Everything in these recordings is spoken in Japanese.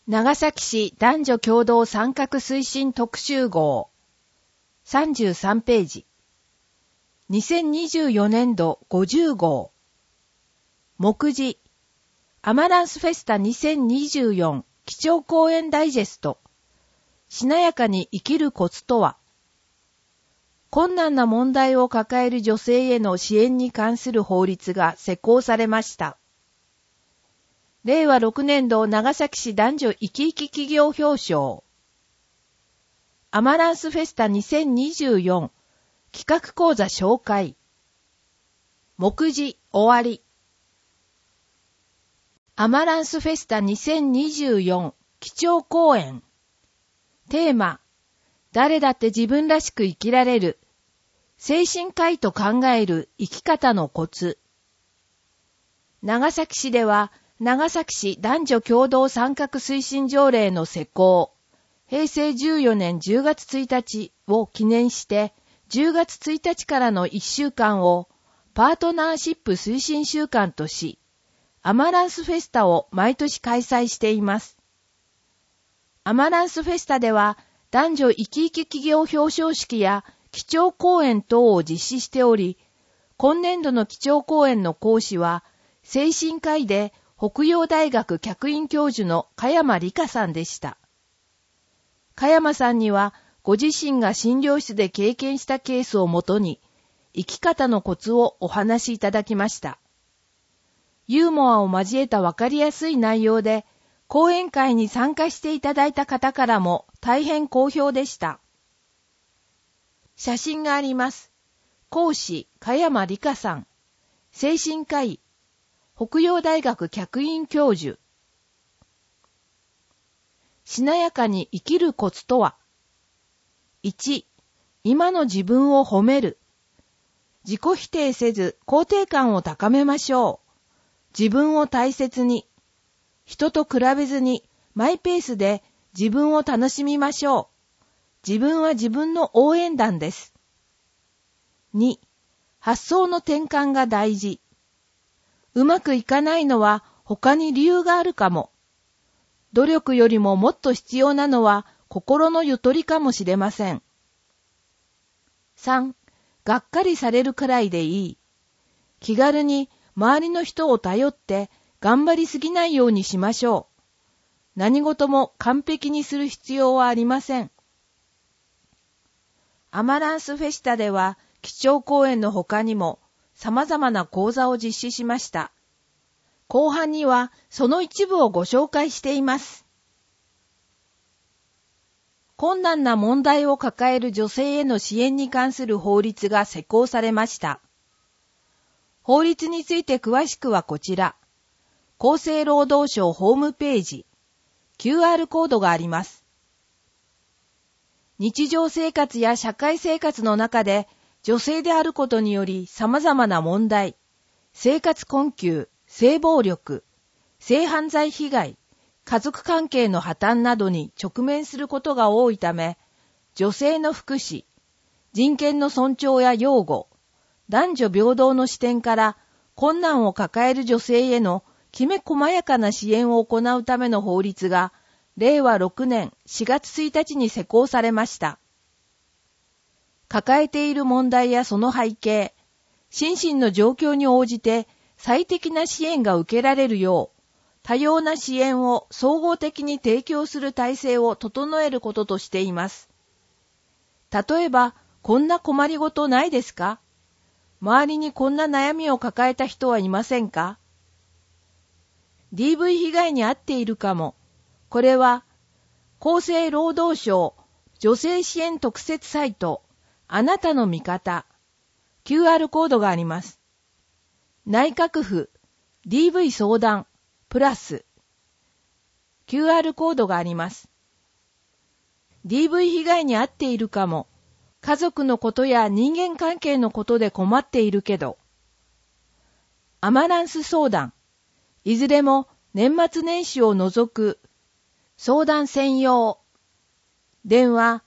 長崎市男女共同参画推進特集号33ページ2024年度50号目次アマランスフェスタ2024基調講演ダイジェストしなやかに生きるコツとは困難な問題を抱える女性への支援に関する法律が施行されました。令和6年度長崎市男女生き生き企業表彰アマランスフェスタ2024企画講座紹介目次終わりアマランスフェスタ2024基調講演テーマ誰だって自分らしく生きられる精神科医と考える生き方のコツ長崎市では長崎市男女共同参画推進条例の施行、平成14年10月1日を記念して、10月1日からの1週間をパートナーシップ推進週間とし、アマランスフェスタを毎年開催しています。アマランスフェスタでは、男女生き生き企業表彰式や基調講演等を実施しており、今年度の基調講演の講師は、精神科医で、北洋大学客員教授の加山理香さんでした。加山さんには、ご自身が診療室で経験したケースをもとに、生き方のコツをお話しいただきました。ユーモアを交えたわかりやすい内容で、講演会に参加していただいた方からも大変好評でした。写真があります。講師、加山理香さん、精神科医、北洋大学客員教授。しなやかに生きるコツとは 1. 今の自分を褒める。自己否定せず肯定感を高めましょう。自分を大切に。人と比べずにマイペースで自分を楽しみましょう。自分は自分の応援団です。2. 発想の転換が大事。うまくいかないのは他に理由があるかも。努力よりももっと必要なのは心のゆとりかもしれません。3. がっかりされるくらいでいい。気軽に周りの人を頼って頑張りすぎないようにしましょう。何事も完璧にする必要はありません。アマランスフェスタでは基調講演の他にも様々な講座を実施しました。後半にはその一部をご紹介しています。困難な問題を抱える女性への支援に関する法律が施行されました。法律について詳しくはこちら。厚生労働省ホームページ、QR コードがあります。日常生活や社会生活の中で女性であることにより様々な問題、生活困窮、性暴力、性犯罪被害、家族関係の破綻などに直面することが多いため、女性の福祉、人権の尊重や擁護、男女平等の視点から困難を抱える女性へのきめ細やかな支援を行うための法律が、令和6年4月1日に施行されました。抱えている問題やその背景、心身の状況に応じて最適な支援が受けられるよう、多様な支援を総合的に提供する体制を整えることとしています。例えば、こんな困りごとないですか？周りにこんな悩みを抱えた人はいませんか？ DV 被害に遭っているかも。これは、厚生労働省女性支援特設サイト、あなたの味方。QR コードがあります。内閣府 DV 相談プラス QR コードがあります。DV 被害に遭っているかも。家族のことや人間関係のことで困っているけど。アマランス相談。いずれも年末年始を除く相談専用。電話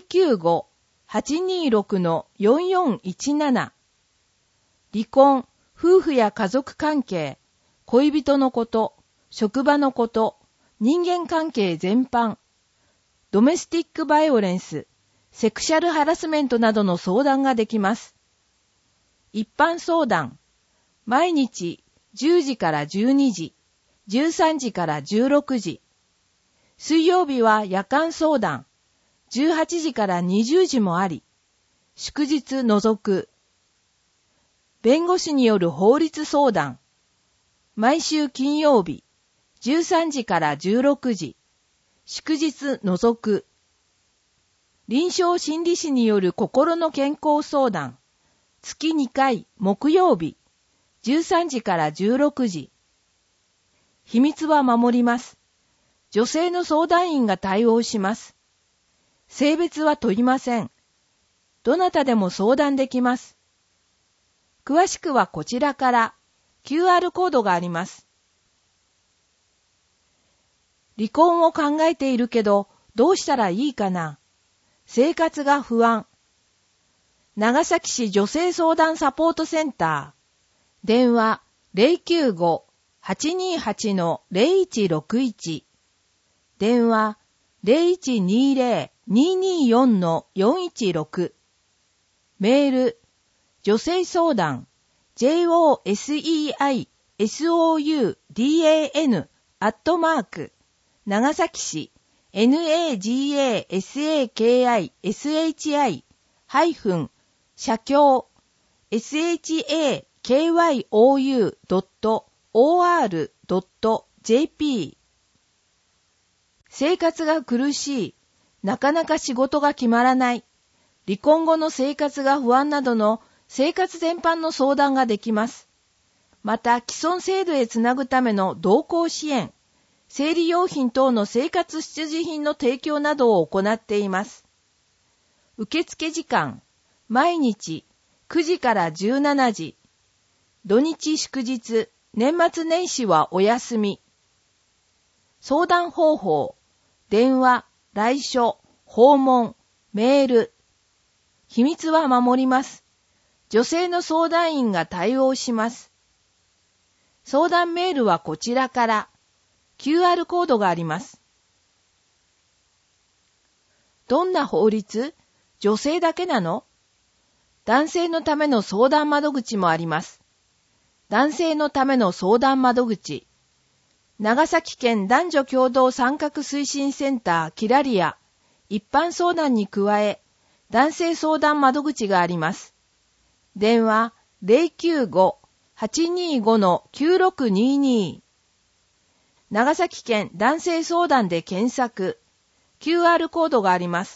095-826-4417 離婚、夫婦や家族関係、恋人のこと、職場のこと、 人間関係全般、ドメスティックバイオレンス、セクシャルハラスメントなどの相談ができます。一般相談、毎日10時から12時、13時から16時。水曜日は夜間相談、18時から20時もあり、祝日除く。弁護士による法律相談、毎週金曜日、13時から16時、祝日除く。臨床心理士による心の健康相談、月2回木曜日、13時から16時。秘密は守ります。女性の相談員が対応します。性別は問いません。どなたでも相談できます。詳しくはこちらから QR コードがあります。離婚を考えているけどどうしたらいいかな。生活が不安。長崎市女性相談サポートセンター。電話 095-828-0161。電話 0120-224-416。メール、女性相談、JOSEISOUDAN、長崎市、NAGASAKISHI、社協、shakyoU.or.jp。生活が苦しい、なかなか仕事が決まらない、離婚後の生活が不安などの生活全般の相談ができます。また、既存制度へつなぐための同行支援、生理用品等の生活必需品の提供などを行っています。受付時間、毎日9時から17時、土日祝日、年末年始はお休み。相談方法、電話、来所、訪問、メール。秘密は守ります。女性の相談員が対応します。相談メールはこちらから QR コードがあります。どんな法律？女性だけなの？男性のための相談窓口もあります。男性のための相談窓口。長崎県男女共同参画推進センターキラリア一般相談に加え男性相談窓口があります。電話 095-825-9622。長崎県男性相談で検索。QR コードがあります。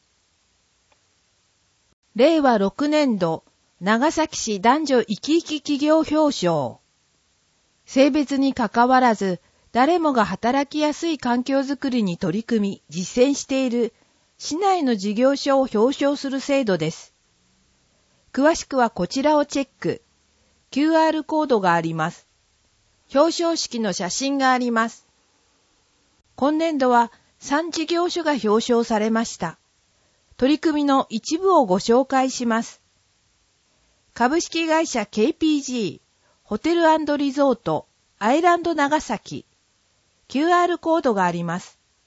令和6年度長崎市男女生き生き企業表彰。性別にかかわらず、誰もが働きやすい環境づくりに取り組み、実践している市内の事業所を表彰する制度です。詳しくはこちらをチェック。QR コードがあります。表彰式の写真があります。今年度は3事業所が表彰されました。取り組みの一部をご紹介します。株式会社 KPG、ホテル&リゾート、アイランド長崎。QR コードがあります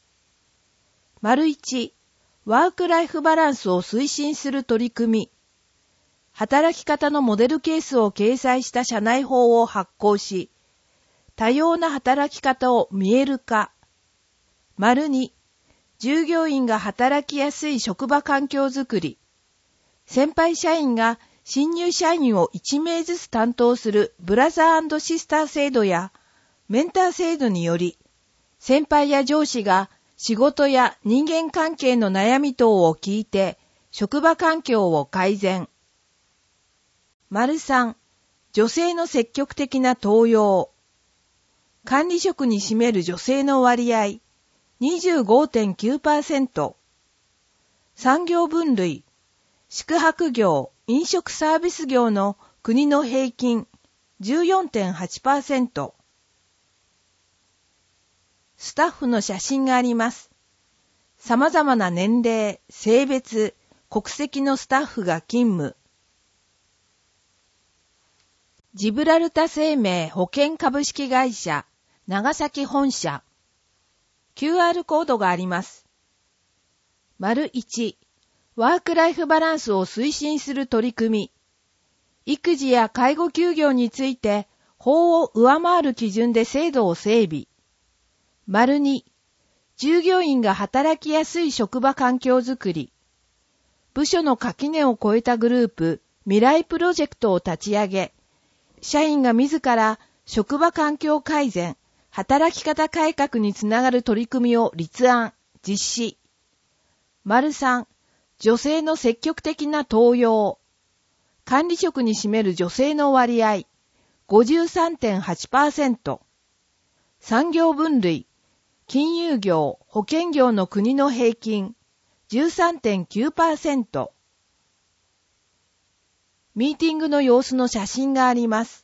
。1、ワークライフバランスを推進する取り組み。働き方のモデルケースを掲載した社内法を発行し、多様な働き方を見える化。2、従業員が働きやすい職場環境づくり。先輩社員が新入社員を1名ずつ担当するブラザー&シスター制度やメンター制度により、先輩や上司が仕事や人間関係の悩み等を聞いて、職場環境を改善。3、女性の積極的な登用。管理職に占める女性の割合、25.9%。産業分類、宿泊業、飲食サービス業の国の平均 14.8%。スタッフの写真があります。様々な年齢、性別、国籍のスタッフが勤務。ジブラルタ生命保険株式会社長崎本社。 QR コードがあります。丸1、ワークライフバランスを推進する取り組み。育児や介護休業について法を上回る基準で制度を整備。丸2、従業員が働きやすい職場環境づくり。部署の垣根を越えたグループ、未来プロジェクトを立ち上げ、社員が自ら職場環境改善、働き方改革につながる取り組みを立案、実施。丸3、女性の積極的な登用。管理職に占める女性の割合、53.8%。産業分類、金融業、保険業の国の平均、13.9%。ミーティングの様子の写真があります。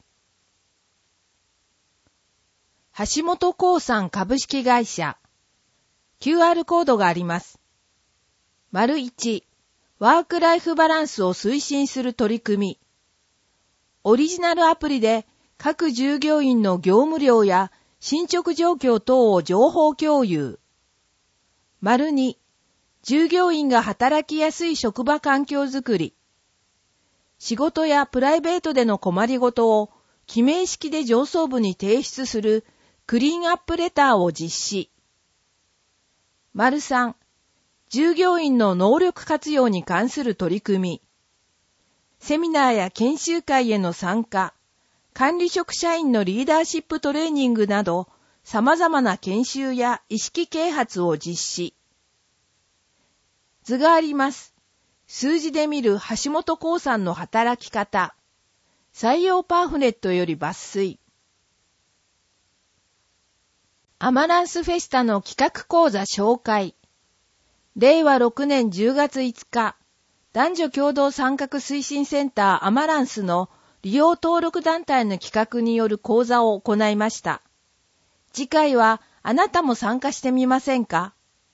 橋本興産株式会社。QR コードがあります。丸1、ワークライフバランスを推進する取り組み。オリジナルアプリで各従業員の業務量や進捗状況等を情報共有。丸2、従業員が働きやすい職場環境づくり。仕事やプライベートでの困りごとを記名式で上層部に提出するクリーンアップレターを実施。丸3、従業員の能力活用に関する取り組み。セミナーや研修会への参加、管理職社員のリーダーシップトレーニングなど、様々な研修や意識啓発を実施。図があります。数字で見る橋本興産の働き方。採用パンフレットより抜粋。アマランスフェスタの企画講座紹介。令和6年10月5日、男女共同参画推進センターアマランスの利用登録団体の企画による講座を行いました。次回はあなたも参加してみませんか？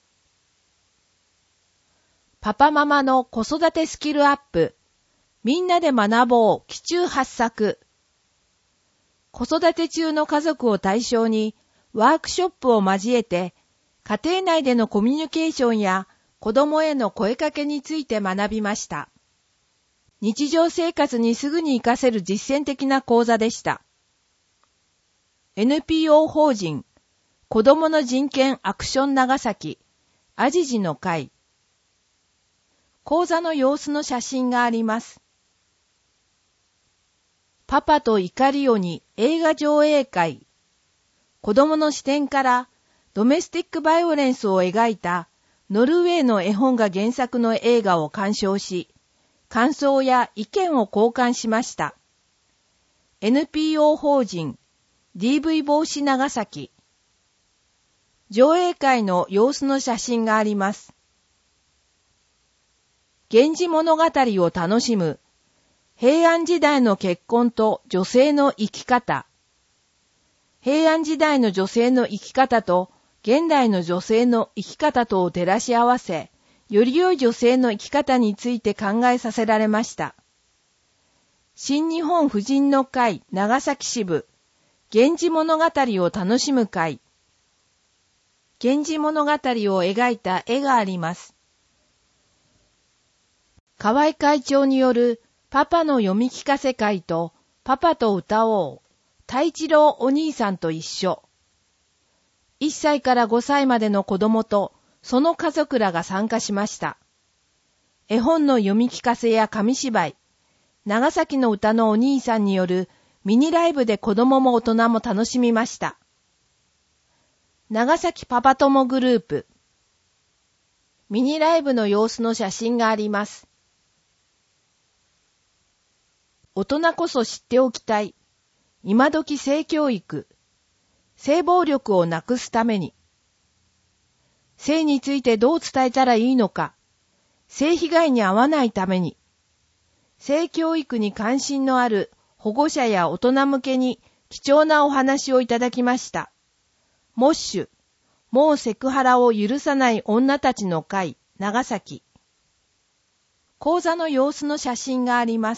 パパママの子育てスキルアップ。みんなで学ぼう期中発作。子育て中の家族を対象にワークショップを交えて家庭内でのコミュニケーションや子供への声かけについて学びました。日常生活にすぐに活かせる実践的な講座でした。NPO 法人子供の人権アクション長崎アジジの会。講座の様子の写真があります。パパと怒りよに映画上映会。子供の視点からドメスティックバイオレンスを描いたノルウェーの絵本が原作の映画を鑑賞し、感想や意見を交換しました。NPO 法人 DV 防止長崎。上映会の様子の写真があります。源氏物語を楽しむ平安時代の結婚と女性の生き方。平安時代の女性の生き方と現代の女性の生き方とを照らし合わせ、より良い女性の生き方について考えさせられました。新日本婦人の会長崎支部、源氏物語を楽しむ会。源氏物語を描いた絵があります。河合会長によるパパの読み聞かせ会とパパと歌おう、太一郎お兄さんと一緒。1歳から5歳までの子供とその家族らが参加しました。絵本の読み聞かせや紙芝居、長崎の歌のお兄さんによるミニライブで子供も大人も楽しみました。長崎パパ友グループ。ミニライブの様子の写真があります。大人こそ知っておきたい。今時性教育。性暴力をなくすために。性についてどう伝えたらいいのか。性被害に遭わないために。性教育に関心のある保護者や大人向けに貴重なお話をいただきました。モッシュ。もうセクハラを許さない女たちの会、長崎。講座の様子の写真があります。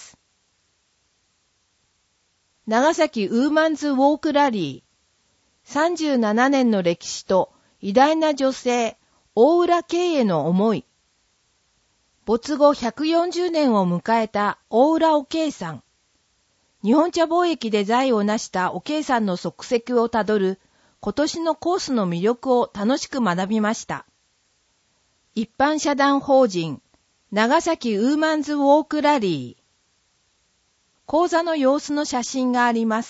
長崎ウーマンズウォークラリー。37年の歴史と偉大な女性、大浦慶への思い。没後140年を迎えた大浦お慶さん。日本茶貿易で財を成したお慶さんの足跡をたどる今年のコースの魅力を楽しく学びました。一般社団法人長崎ウーマンズウォークラリー。講座の様子の写真があります。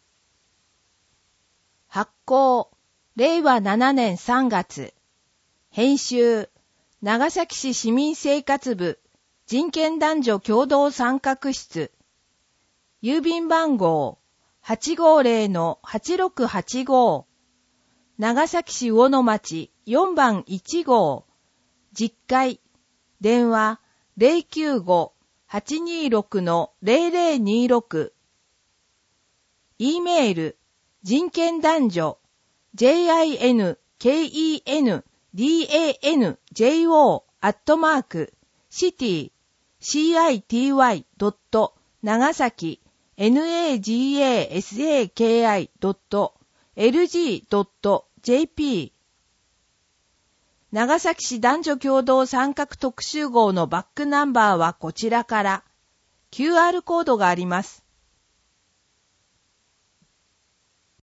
発行、令和7年3月。編集、長崎市市民生活部人権男女共同参画室。郵便番号 850-8685。長崎市魚の町4番1号。10階。電話 095-826-0026。E メール、人権男女、city.city.city.nagasaki.lg.jp。長崎市男女共同参画特集号のバックナンバーはこちらから QR コードがあります。